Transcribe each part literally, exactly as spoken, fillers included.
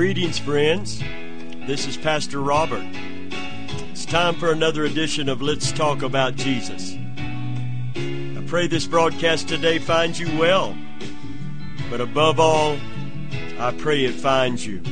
Greetings, friends. This is Pastor Robert. It's time for another edition of Let's Talk About Jesus. I pray this broadcast today finds you well, but above all, I pray it finds you.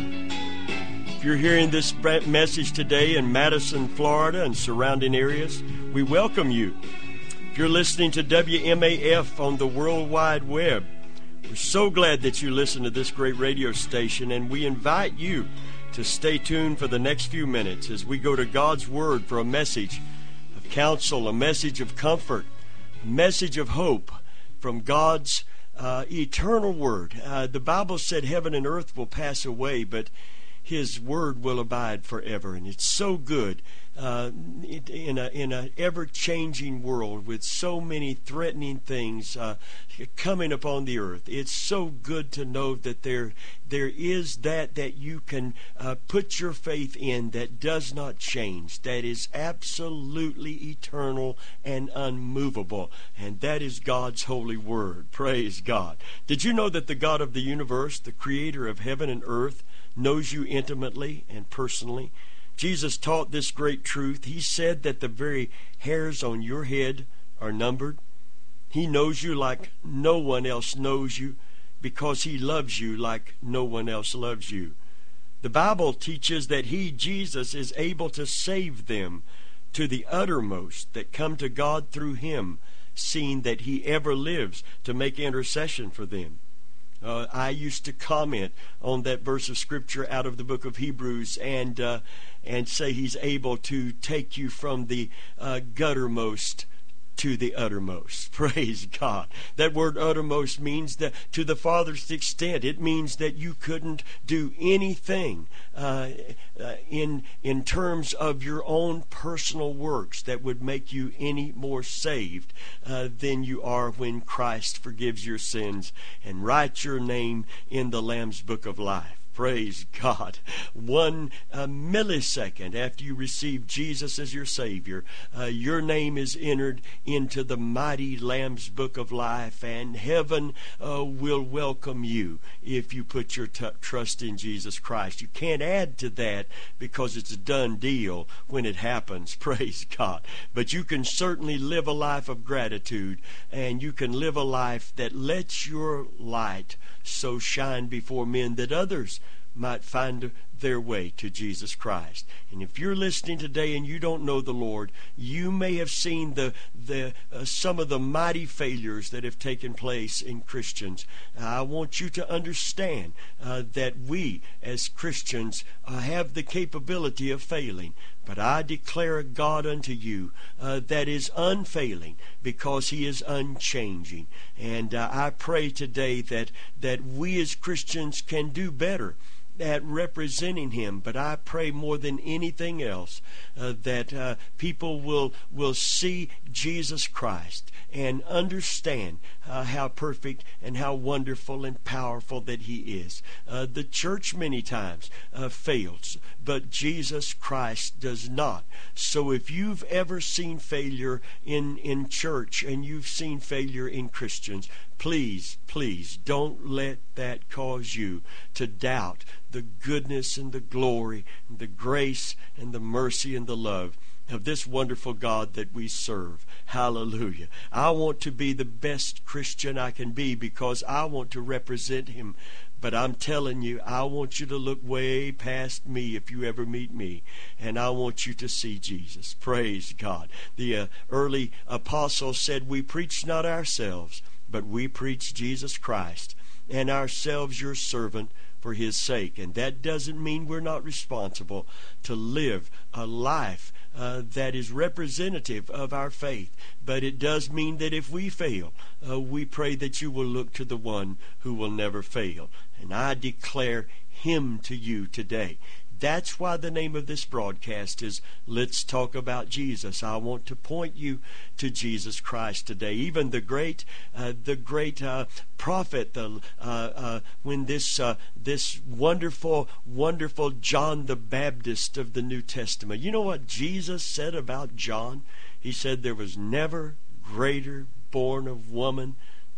If you're hearing this message today in Madison, Florida and surrounding areas, we welcome you. If you're listening to W M A F on the World Wide Web, we're so glad that you listen to this great radio station, and we invite you to stay tuned for the next few minutes as we go to God's Word for a message of counsel, a message of comfort, a message of hope from God's uh, eternal Word. Uh, the Bible said heaven and earth will pass away, but His Word will abide forever, and it's so good. Uh, in a in an ever-changing world with so many threatening things uh, coming upon the earth, it's so good to know that there there is that that you can uh, put your faith in that does not change, that is absolutely eternal and unmovable, and that is God's holy word. Praise God. Did you know that the God of the universe, the creator of heaven and earth, knows you intimately and personally? Jesus taught this great truth. He said that the very hairs on your head are numbered. He knows you like no one else knows you because He loves you like no one else loves you. The Bible teaches that He, Jesus, is able to save them to the uttermost that come to God through Him, seeing that He ever lives to make intercession for them. Uh, I used to comment on that verse of Scripture out of the book of Hebrews and uh, and say He's able to take you from the uh, guttermost to the uttermost. Praise God. That word uttermost means that to the farthest extent. It means that you couldn't do anything uh, uh, in in terms of your own personal works that would make you any more saved uh, than you are when Christ forgives your sins and writes your name in the Lamb's Book of Life. Praise God. One uh, millisecond after you receive Jesus as your Savior, uh, your name is entered into the mighty Lamb's Book of Life, and heaven uh, will welcome you if you put your t- trust in Jesus Christ. You can't add to that because it's a done deal when it happens. Praise God. But you can certainly live a life of gratitude, and you can live a life that lets your light so shine before men that others might find their way to Jesus Christ. And if you're listening today and you don't know the Lord, you may have seen the the uh, some of the mighty failures that have taken place in Christians. Uh, I want you to understand uh, that we as Christians uh, have the capability of failing. But I declare a God unto you uh, that is unfailing because He is unchanging. And uh, I pray today that that we as Christians can do better at representing Him. But I pray more than anything else uh, that uh, people will will see Jesus Christ and understand uh, how perfect and how wonderful and powerful that He is. Uh, the church many times uh, fails, but Jesus Christ does not. So if you've ever seen failure in, in church and you've seen failure in Christians, please, please don't let that cause you to doubt the goodness and the glory and the grace and the mercy and the love of this wonderful God that we serve. Hallelujah. I want to be the best Christian I can be because I want to represent Him. But I'm telling you, I want you to look way past me if you ever meet me. And I want you to see Jesus. Praise God. The uh, early apostles said, we preach not ourselves, but we preach Jesus Christ, and ourselves your servant for His sake. And that doesn't mean we're not responsible to live a life uh, that is representative of our faith. But it does mean that if we fail, uh, we pray that you will look to the one who will never fail. And I declare Him to you today. That's why the name of this broadcast is Let's Talk About Jesus. I want to point you to Jesus Christ today. Even the great, uh, the great uh, prophet, the uh, uh, when this uh, this wonderful, wonderful John the Baptist of the New Testament. You know what Jesus said about John? He said there was never greater born of woman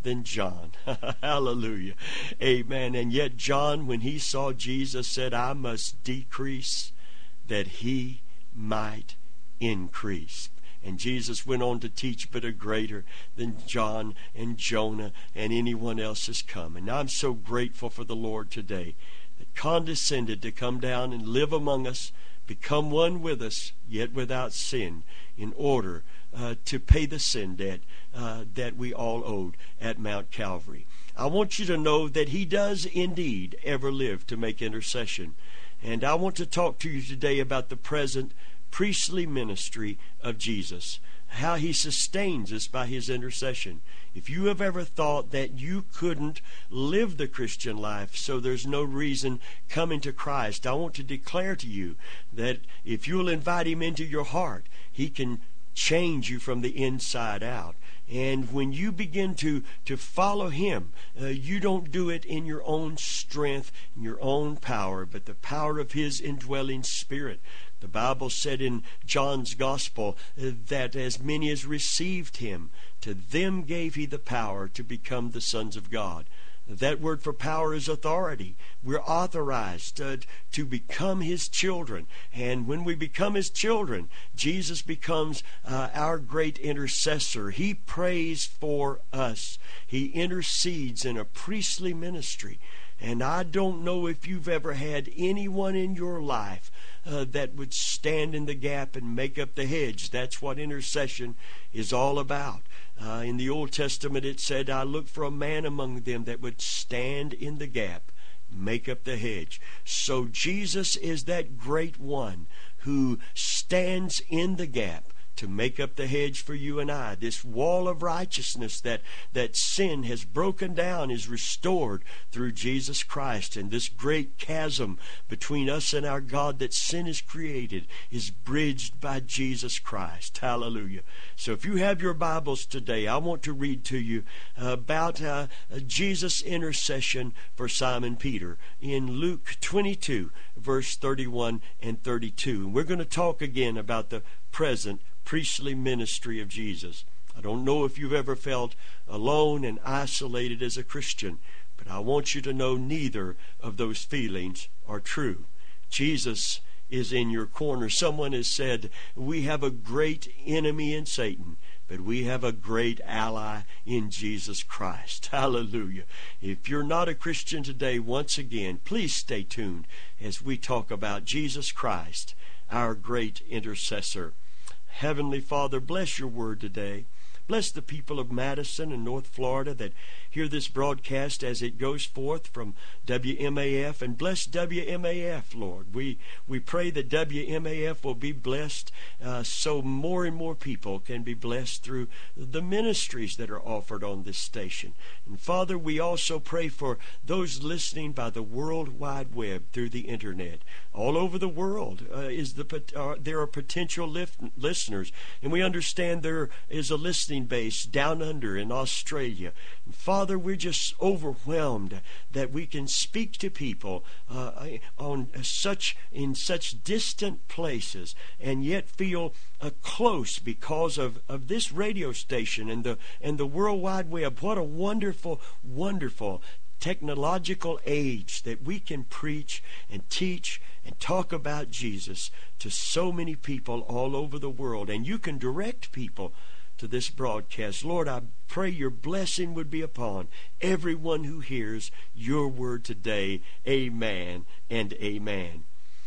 than John. Hallelujah. Amen. And yet John, when he saw Jesus, said, I must decrease that he might increase. And Jesus went on to teach, but a greater than John and Jonah and anyone else has come. And I'm so grateful for the Lord today that condescended to come down and live among us, become one with us, yet without sin, in order uh, to pay the sin debt uh, that we all owed at Mount Calvary. I want you to know that he does indeed ever live to make intercession. And I want to talk to you today about the present priestly ministry of Jesus, how he sustains us by his intercession. If you have ever thought that you couldn't live the Christian life, so there's no reason coming to Christ, I want to declare to you that if you'll invite him into your heart, he can change you from the inside out. And when you begin to, to follow him, uh, you don't do it in your own strength, in your own power, but the power of his indwelling Spirit. The Bible said in John's Gospel uh, that as many as received him, to them gave he the power to become the sons of God. That word for power is authority. We're authorized uh, to become his children. And when we become his children, Jesus becomes uh, our great intercessor. He prays for us. He intercedes in a priestly ministry. And I don't know if you've ever had anyone in your life uh, that would stand in the gap and make up the hedge. That's what intercession is all about. Uh, in the Old Testament it said, I look for a man among them that would stand in the gap, make up the hedge. So Jesus is that great one who stands in the gap to make up the hedge for you and I. This wall of righteousness that, that sin has broken down is restored through Jesus Christ. And this great chasm between us and our God that sin has created is bridged by Jesus Christ. Hallelujah. So if you have your Bibles today, I want to read to you about uh, Jesus' intercession for Simon Peter in Luke twenty-two, verse thirty-one and thirty-two. And we're going to talk again about the present priestly ministry of Jesus. I don't know if you've ever felt alone and isolated as a Christian, but I want you to know neither of those feelings are true. Jesus is in your corner. Someone has said, we have a great enemy in Satan, but we have a great ally in Jesus Christ. Hallelujah. If you're not a Christian today, once again, please stay tuned as we talk about Jesus Christ, our great intercessor. Heavenly Father, bless your word today. Bless the people of Madison and North Florida that hear this broadcast as it goes forth from W M A F, and bless W M A F, Lord. We we pray that W M A F will be blessed uh, so more and more people can be blessed through the ministries that are offered on this station. And Father, we also pray for those listening by the World Wide Web through the internet. All over the world uh, is the uh, there are potential lift, listeners, and we understand there is a listening base down under in Australia. And Father, we're just overwhelmed that we can speak to people uh, on such in such distant places, and yet feel uh, close because of, of this radio station and the and the World Wide Web. What a wonderful, wonderful technological age that we can preach and teach and talk about Jesus to so many people all over the world. And you can direct people to this broadcast. Lord, I pray your blessing would be upon everyone who hears your word today. Amen and amen.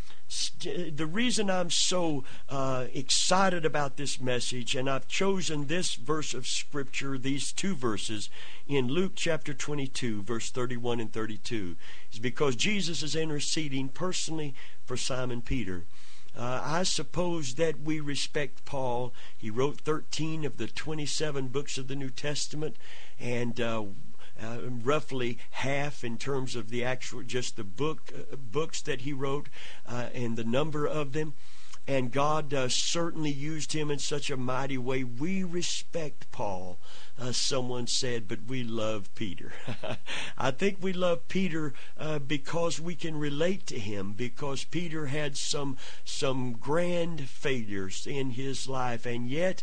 The reason I'm so uh, excited about this message, and I've chosen this verse of Scripture, these two verses in Luke chapter twenty-two, verse thirty-one and thirty-two, is because Jesus is interceding personally for Simon Peter. Uh, I suppose that we respect Paul. He wrote thirteen of the twenty-seven books of the New Testament, and uh, uh, roughly half in terms of the actual, just the book uh, books that he wrote uh, and the number of them. and God uh, certainly used him in such a mighty way. We respect Paul. Uh, someone said, but we love Peter. I think we love Peter uh, because we can relate to him, because Peter had some some grand failures in his life, and yet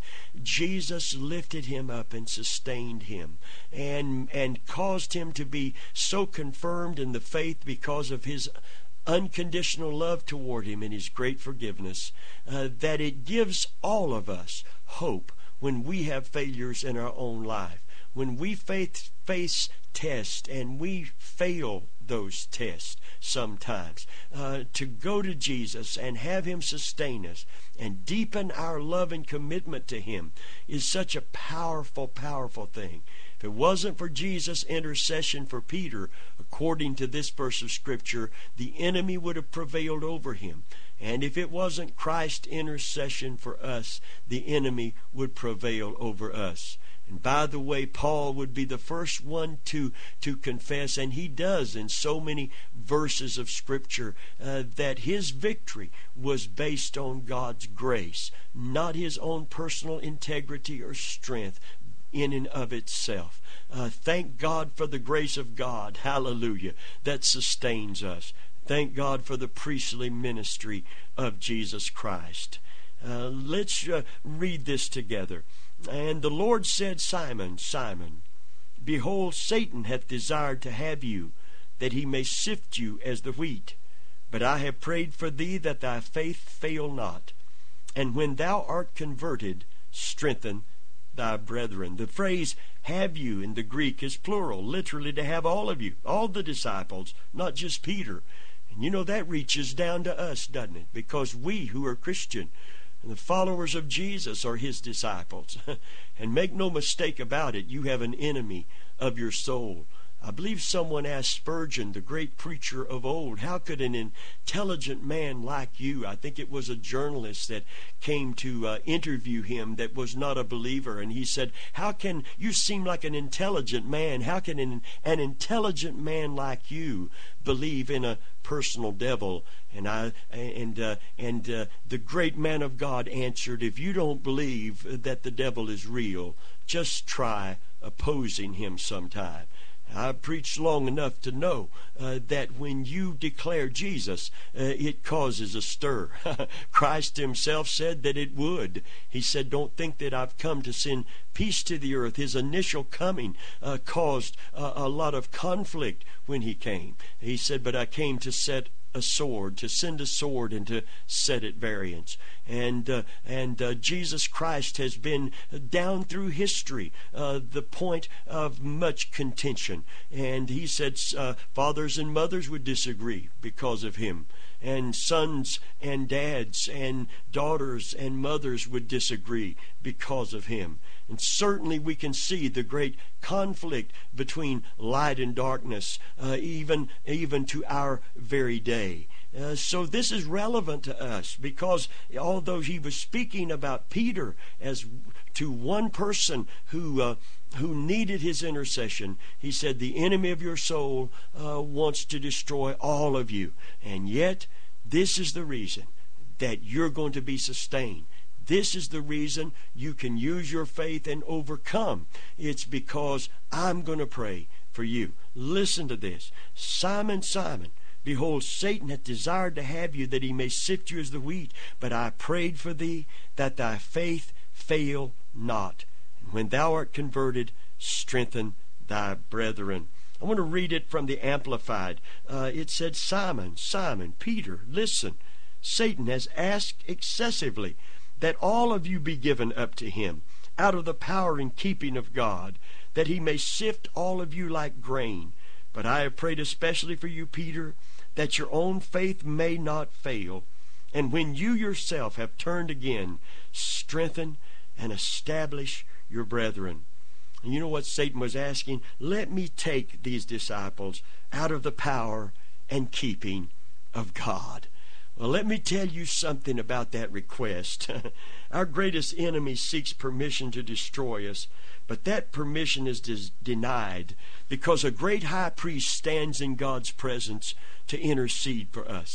Jesus lifted him up and sustained him and and caused him to be so confirmed in the faith because of his unconditional love toward him and his great forgiveness, uh, that it gives all of us hope when we have failures in our own life, when we face, face tests and we fail those tests sometimes, uh, to go to Jesus and have him sustain us and deepen our love and commitment to him is such a powerful, powerful thing. If it wasn't for Jesus' intercession for Peter, according to this verse of Scripture, the enemy would have prevailed over him. And if it wasn't Christ's intercession for us, the enemy would prevail over us. And by the way, Paul would be the first one to, to confess, and he does in so many verses of Scripture, uh, that his victory was based on God's grace, not his own personal integrity or strength in and of itself. Uh, thank God for the grace of God, hallelujah, that sustains us. Thank God for the priestly ministry of Jesus Christ. Uh, let's uh, read this together. And the Lord said, Simon, Simon, behold, Satan hath desired to have you, that he may sift you as the wheat. But I have prayed for thee, that thy faith fail not. And when thou art converted, strengthen thy brethren. The phrase have you in the Greek is plural, literally to have all of you, all the disciples, not just Peter. And you know that reaches down to us, doesn't it? Because we who are Christian and the followers of Jesus are his disciples. And make no mistake about it, you have an enemy of your soul. I believe someone asked Spurgeon, the great preacher of old, how could an intelligent man like you, I think it was a journalist that came to uh, interview him that was not a believer, and he said, how can you seem like an intelligent man, how can an, an intelligent man like you believe in a personal devil? And I and uh, and uh, the great man of God answered, if you don't believe that the devil is real, just try opposing him sometime. I've preached long enough to know uh, that when you declare Jesus, uh, it causes a stir. Christ himself said that it would. He said, don't think that I've come to send peace to the earth. His initial coming uh, caused uh, a lot of conflict when he came. He said, but I came to set a sword, to send a sword and to set at variance. And uh, and uh, Jesus Christ has been down through history uh, the point of much contention. And he said uh, fathers and mothers would disagree because of him. And sons and dads and daughters and mothers would disagree because of him. And certainly we can see the great conflict between light and darkness, uh, even, even to our very day. Uh, so this is relevant to us because although he was speaking about Peter as to one person who uh, who needed his intercession, he said the enemy of your soul uh, wants to destroy all of you. And yet this is the reason that you're going to be sustained. This is the reason you can use your faith and overcome. It's because I'm going to pray for you. Listen to this. Simon, Simon, behold, Satan hath desired to have you, that he may sift you as the wheat. But I prayed for thee, that thy faith fail not. And when thou art converted, strengthen thy brethren. I want to read it from the Amplified. Uh, it said, Simon, Simon, Peter, listen. Satan has asked excessively that all of you be given up to him, out of the power and keeping of God, that he may sift all of you like grain. But I have prayed especially for you, Peter, that your own faith may not fail. And when you yourself have turned again, strengthen and establish your brethren. And you know what Satan was asking? Let me take these disciples out of the power and keeping of God. Well, let me tell you something about that request. Our greatest enemy seeks permission to destroy us, but that permission is des- denied because a great high priest stands in God's presence to intercede for us.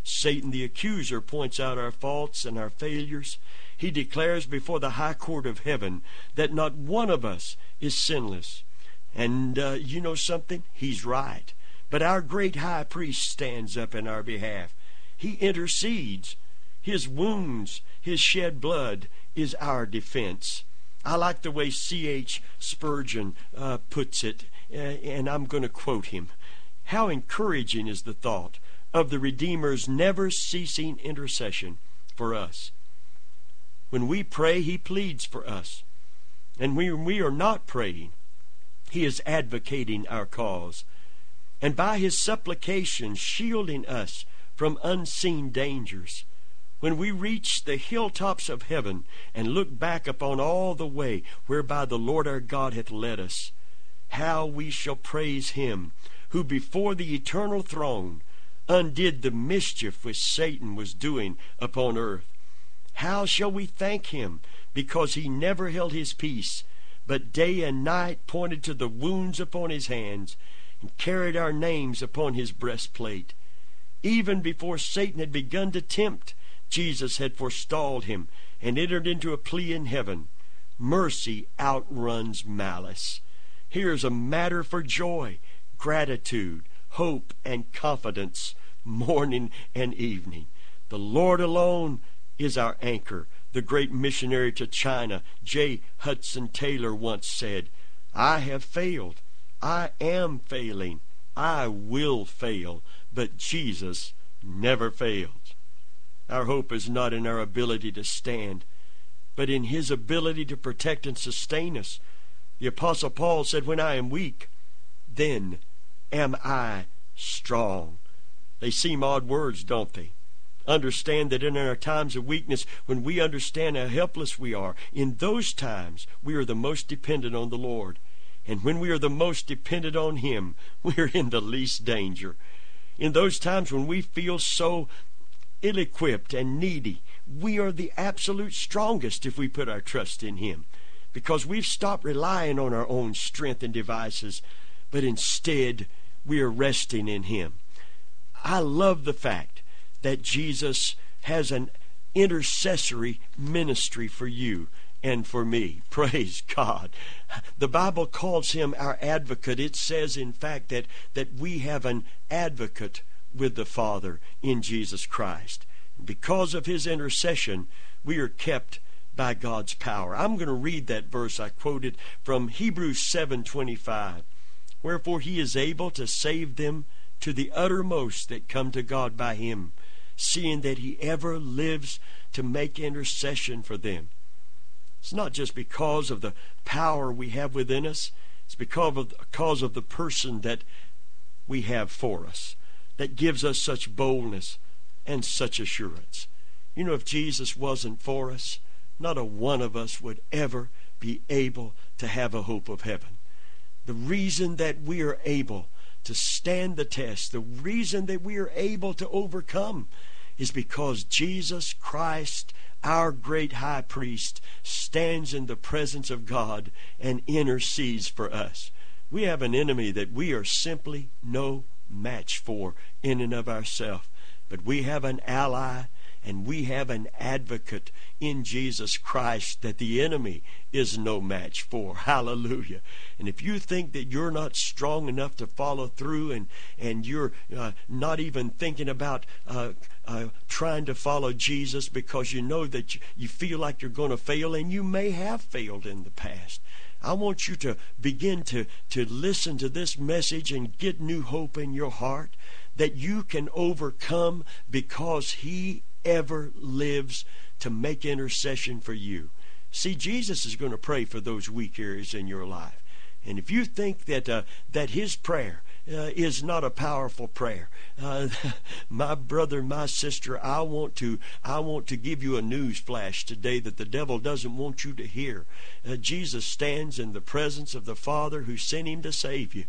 Satan the accuser points out our faults and our failures. He declares before the high court of heaven that not one of us is sinless. And uh, you know something? He's right. But our great high priest stands up in our behalf. He intercedes. His wounds, his shed blood is our defense. I like the way C H Spurgeon uh, puts it, uh, and I'm going to quote him. How encouraging is the thought of the Redeemer's never-ceasing intercession for us. When we pray, he pleads for us. And when we are not praying, he is advocating our cause. And by his supplication, shielding us from unseen dangers. When we reach the hilltops of heaven and look back upon all the way whereby the Lord our God hath led us, how we shall praise him, who before the eternal throne undid the mischief which Satan was doing upon earth. How shall we thank him, because he never held his peace, but day and night pointed to the wounds upon his hands, and carried our names upon his breastplate. Even before Satan had begun to tempt, Jesus had forestalled him and entered into a plea in heaven. Mercy outruns malice. Here's a matter for joy, gratitude, hope, and confidence, morning and evening. The Lord alone is our anchor. The great missionary to China, J. Hudson Taylor, once said, I have failed. I am failing. I will fail. But Jesus never fails. Our hope is not in our ability to stand, but in his ability to protect and sustain us. The Apostle Paul said, when I am weak, then am I strong. They seem odd words, don't they? Understand that in our times of weakness, when we understand how helpless we are, in those times we are the most dependent on the Lord. And when we are the most dependent on him, we are in the least danger. In those times when we feel so ill-equipped and needy, we are the absolute strongest if we put our trust in him, because we've stopped relying on our own strength and devices, but instead we are resting in him. I love the fact that Jesus has an intercessory ministry for you and for me. Praise God. The Bible calls him our advocate. It says, in fact, that, that we have an advocate with the Father in Jesus Christ. Because of his intercession, we are kept by God's power. I'm going to read that verse I quoted from Hebrews seven twenty-five. Wherefore he is able to save them to the uttermost that come to God by him, seeing that he ever lives to make intercession for them. It's not just because of the power we have within us. It's because of, because of the person that we have for us, that gives us such boldness and such assurance. You know, if Jesus wasn't for us, not a one of us would ever be able to have a hope of heaven. The reason that we are able to stand the test, the reason that we are able to overcome, is because Jesus Christ, our great high priest, stands in the presence of God and intercedes for us. We have an enemy that we are simply no match for in and of ourselves. But we have an ally and we have an advocate in Jesus Christ that the enemy is no match for. Hallelujah. And if you think that you're not strong enough to follow through, and, and you're uh, not even thinking about uh, uh, trying to follow Jesus because you know that you, you feel like you're going to fail, and you may have failed in the past, I want you to begin to, to listen to this message and get new hope in your heart that you can overcome, because he ever lives to make intercession for you. See, Jesus is going to pray for those weak areas in your life. And if you think that uh, that his prayer uh, is not a powerful prayer, uh, my brother, my sister, I want to I want to give you a news flash today that the devil doesn't want you to hear. Uh, Jesus stands in the presence of the Father who sent him to save you.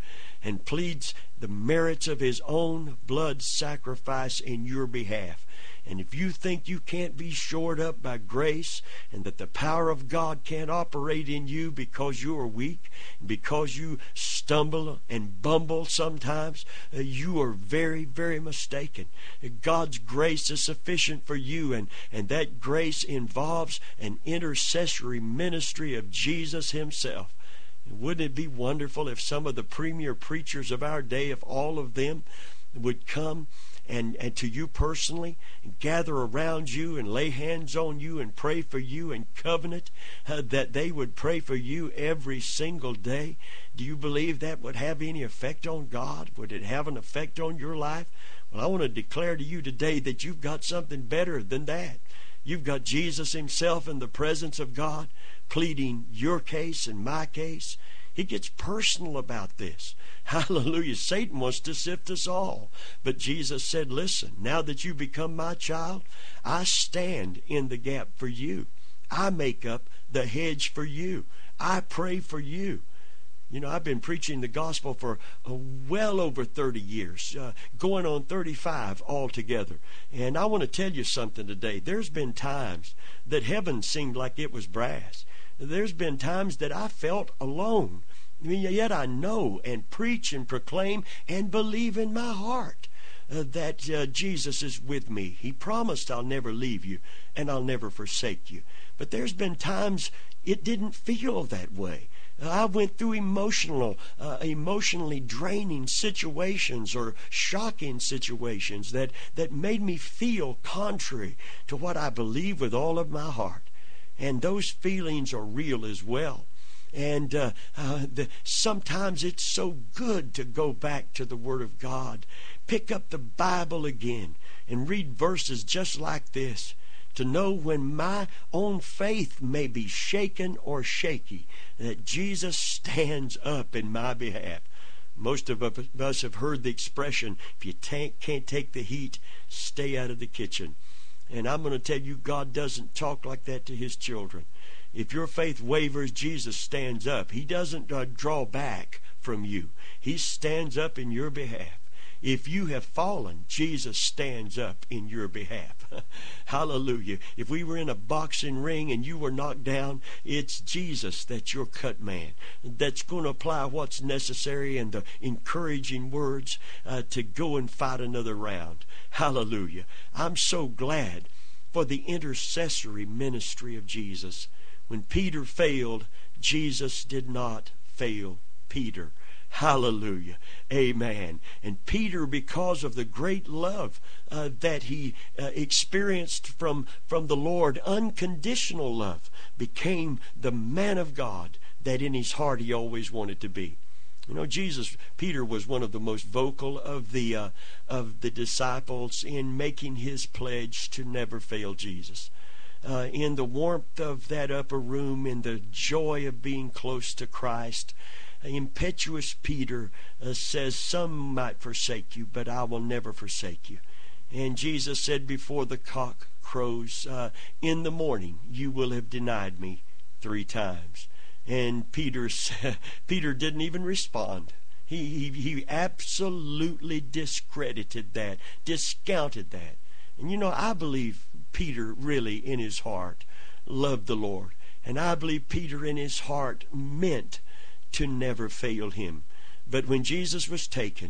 and pleads the merits of his own blood sacrifice in your behalf. And if you think you can't be shored up by grace, and that the power of God can't operate in you because you are weak, because you stumble and bumble sometimes, uh, you are very, very mistaken. God's grace is sufficient for you, and, and that grace involves an intercessory ministry of Jesus himself. Wouldn't it be wonderful if some of the premier preachers of our day, if all of them would come and, and to you personally, and gather around you and lay hands on you and pray for you and covenant uh, that they would pray for you every single day? Do you believe that would have any effect on God? Would it have an effect on your life? Well, I want to declare to you today that you've got something better than that. You've got Jesus himself in the presence of God, pleading your case and my case. He gets personal about this. Hallelujah. Satan wants to sift us all. But Jesus said, listen, now that you become my child, I stand in the gap for you. I make up the hedge for you. I pray for you. You know, I've been preaching the gospel for uh, well over thirty years, uh, going on thirty-five altogether. And I want to tell you something today. There's been times that heaven seemed like it was brass. There's been times that I felt alone. I mean, yet I know and preach and proclaim and believe in my heart uh, that uh, Jesus is with me. He promised I'll never leave you and I'll never forsake you. But there's been times it didn't feel that way. I went through emotional, uh, emotionally draining situations or shocking situations that, that made me feel contrary to what I believe with all of my heart. And those feelings are real as well. And uh, uh, the, sometimes it's so good to go back to the Word of God, pick up the Bible again, and read verses just like this, to know when my own faith may be shaken or shaky, that Jesus stands up in my behalf. Most of us have heard the expression, if you tank, can't take the heat, stay out of the kitchen. And I'm going to tell you, God doesn't talk like that to his children. If your faith wavers, Jesus stands up. He doesn't uh, draw back from you. He stands up in your behalf. If you have fallen, Jesus stands up in your behalf. Hallelujah. If we were in a boxing ring and you were knocked down, it's Jesus that's your cut man, that's going to apply what's necessary and the encouraging words uh, to go and fight another round. Hallelujah. I'm so glad for the intercessory ministry of Jesus. When Peter failed, Jesus did not fail Peter. Hallelujah. Amen. And Peter, because of the great love uh, that he uh, experienced from, from the Lord, unconditional love, became the man of God that in his heart he always wanted to be. You know, Jesus, Peter was one of the most vocal of the uh, of the disciples in making his pledge to never fail Jesus. Uh, in the warmth of that upper room, in the joy of being close to Christ, impetuous Peter uh, says, some might forsake you, but I will never forsake you. And Jesus said, before the cock crows uh, in the morning, you will have denied me three times. And Peter Peter didn't even respond. He, he, he absolutely discredited that, discounted that. And you know, I believe Peter really in his heart loved the Lord. And I believe Peter in his heart meant to never fail him. But when Jesus was taken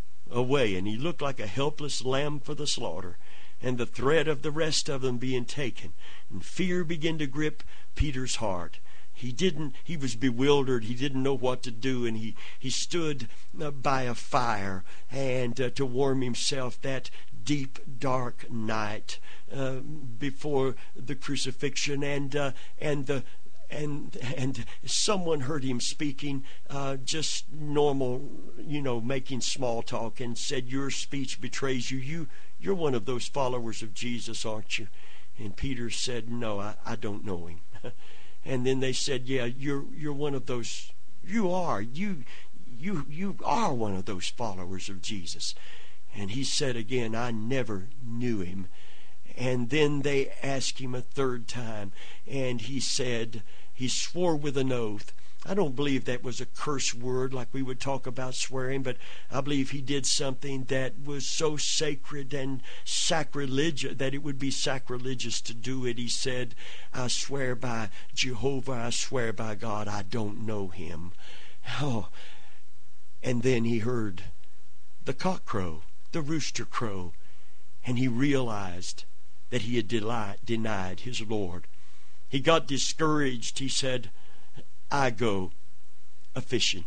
away and he looked like a helpless lamb for the slaughter, and the threat of the rest of them being taken, and fear began to grip Peter's heart, he didn't he was bewildered. He didn't know what to do, and he he stood uh, by a fire and uh, to warm himself that deep dark night uh, before the crucifixion, and uh, and the And and someone heard him speaking, uh, just normal, you know, making small talk, and said, your speech betrays you. You, you're one of those followers of Jesus, aren't you? And Peter said, no, I, I don't know him. And then they said, yeah, you're you're one of those. You are. You, you, you are one of those followers of Jesus. And he said again, I never knew him. And then they asked him a third time, and he said, he swore with an oath, I don't believe that was a curse word like we would talk about swearing, but I believe he did something that was so sacred and sacrilegious that it would be sacrilegious to do it. He said, I swear by Jehovah, I swear by God, I don't know him. Oh, and then he heard the cock crow, the rooster crow, and he realized that he had deli- denied his Lord. He got discouraged. He said, I go a-fishing.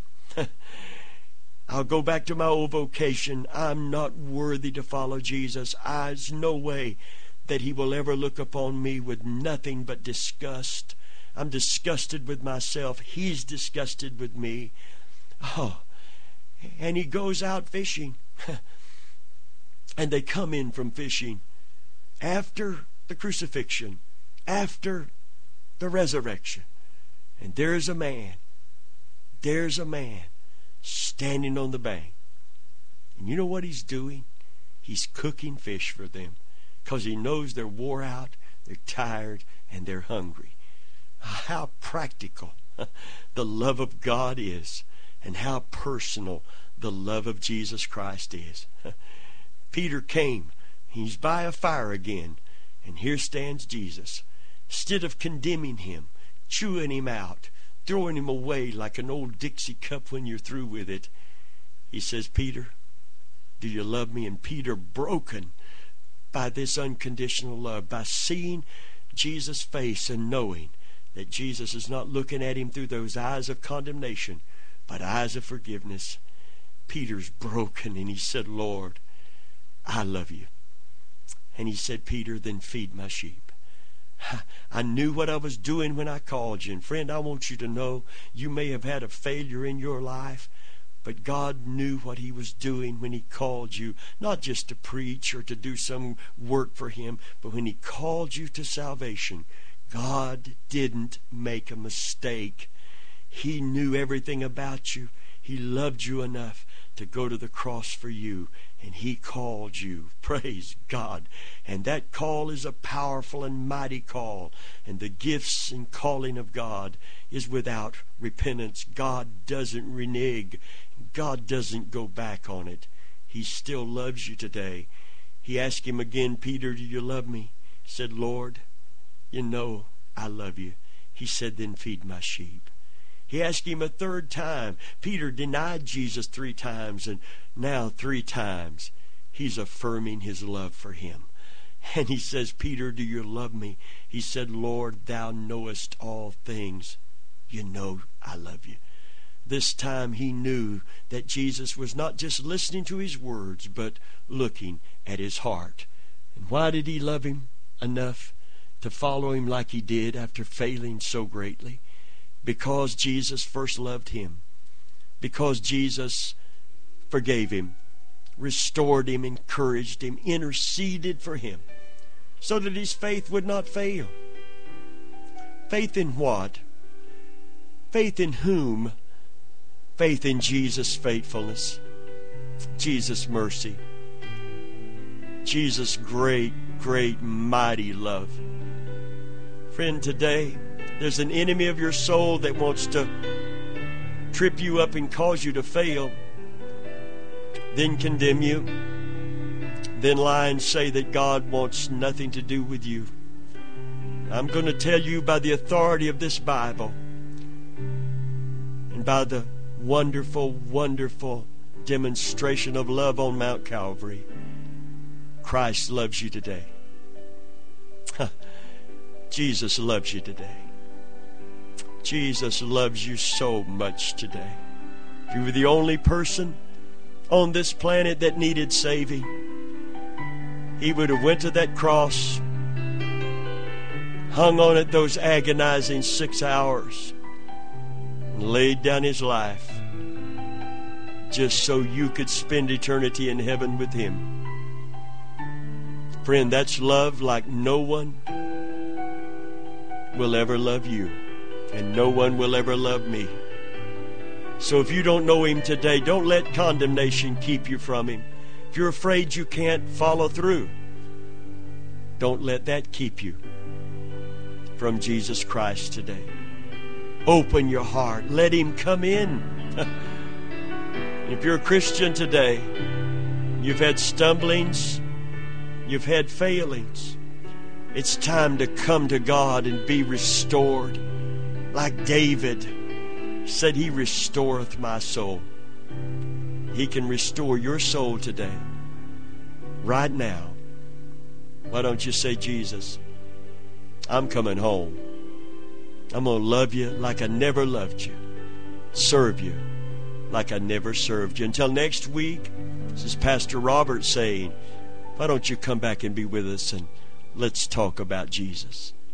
I'll go back to my old vocation. I'm not worthy to follow Jesus. There's no way that he will ever look upon me with nothing but disgust. I'm disgusted with myself. He's disgusted with me. Oh, and he goes out fishing. And they come in from fishing after the crucifixion, after the resurrection. And there's a man, there's a man standing on the bank. And you know what he's doing? He's cooking fish for them because he knows they're wore out, they're tired, and they're hungry. How practical the love of God is, and how personal the love of Jesus Christ is. Peter came. He's by a fire again. And here stands Jesus. Instead of condemning him, chewing him out, throwing him away like an old Dixie cup when you're through with it, he says, Peter, do you love me? And Peter, broken by this unconditional love, by seeing Jesus' face and knowing that Jesus is not looking at him through those eyes of condemnation, but eyes of forgiveness, Peter's broken, and he said, Lord, I love you. And he said, Peter, then feed my sheep. I knew what I was doing when I called you. And friend, I want you to know, you may have had a failure in your life, but God knew what he was doing when he called you, not just to preach or to do some work for him, but when he called you to salvation. God didn't make a mistake. He knew everything about you. He loved you enough to go to the cross for you, and he called you. Praise God. And that call is a powerful and mighty call, and the gifts and calling of God is without repentance. God doesn't renege. God doesn't go back on it. He still loves you today. He asked him again, Peter, do you love me? He said, Lord, you know I love you. He said, then feed my sheep. He asked him a third time. Peter denied Jesus three times, and now three times he's affirming his love for him. And he says, Peter, do you love me? He said, Lord, thou knowest all things. You know I love you. This time he knew that Jesus was not just listening to his words, but looking at his heart. And why did he love him enough to follow him like he did after failing so greatly? Because Jesus first loved him. Because Jesus forgave him, restored him, encouraged him, interceded for him, so that his faith would not fail. Faith in what? Faith in whom? Faith in Jesus' faithfulness, Jesus' mercy, Jesus' great, great, mighty love. Friend, today there's an enemy of your soul that wants to trip you up and cause you to fail, then condemn you, then lie and say that God wants nothing to do with you. I'm going to tell you by the authority of this Bible and by the wonderful, wonderful demonstration of love on Mount Calvary, Christ loves you today. Jesus loves you today. Jesus loves you so much today. If you were the only person on this planet that needed saving, he would have went to that cross, hung on it those agonizing six hours, and laid down his life just so you could spend eternity in heaven with him. Friend, that's love like no one will ever love you, and no one will ever love me. So if you don't know him today, don't let condemnation keep you from him. If you're afraid you can't follow through, don't let that keep you from Jesus Christ today. Open your heart. Let Him come in. If you're a Christian today, you've had stumblings, you've had failings, it's time to come to God and be restored. Like David said, He restoreth my soul. He can restore your soul today, right now. Why don't you say, Jesus, I'm coming home. I'm going to love you like I never loved you. Serve you like I never served you. Until next week, this is Pastor Robert saying, why don't you come back and be with us and let's talk about Jesus.